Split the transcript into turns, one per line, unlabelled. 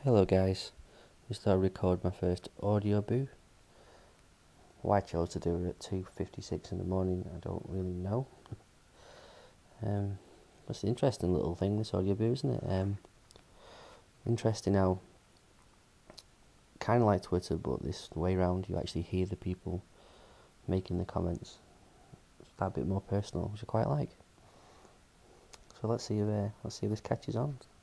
Hello guys, just thought I'd record my first audio boo. Why I chose to do it at 2:56 in the morning, I don't really know. It's an interesting little thing, this audio boo, isn't it? Interesting how, kind of like Twitter, but this way round, you actually hear the people making the comments. It's that bit more personal, which I quite like. So let's see if this catches on.